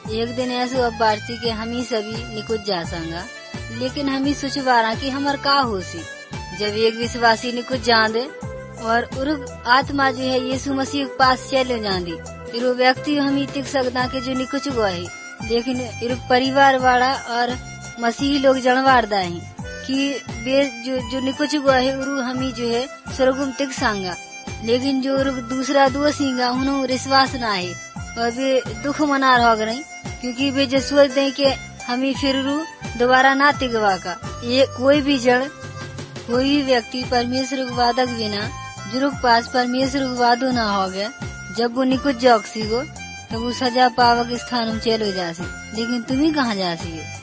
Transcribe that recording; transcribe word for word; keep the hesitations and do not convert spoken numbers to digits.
एक दिन ऐसो अब बारसी के हम ही सभी निकुच जा संगा, लेकिन हम ही सोचवारा कि हमार का होसी। जब एक विश्वासी निकुच जांदे और उर्ग आत्मा जो है यीशु मसीह के पास चले जांदी, फिर वो व्यक्ति हम ही तिक सकता के जो निकुच गो है, लेकिन इरुग परिवार वाला और मसीही लोग जनवारदा है कि वे जो जो निकुच गो है उरु हम ही जो है स्वर्गुम तिक सांगा। लेकिन जो उरुग दूसरा दोषीगा उन्हों विश्वास ना है और वे दुख मना रह गई, क्योंकि वे जो सोच दे के हम ही फिर दोबारा ना तिगवा का। ये कोई भी जड़ कोई भी व्यक्ति परमेश्वर के वादक बिना जुरुग पास परमेश्वर के वादो ना हो गया, जब वो निकुच जौकसी गो तब वो सजा पावक स्थान में चलो जासी। लेकिन तुम्ही कहाँ जासी?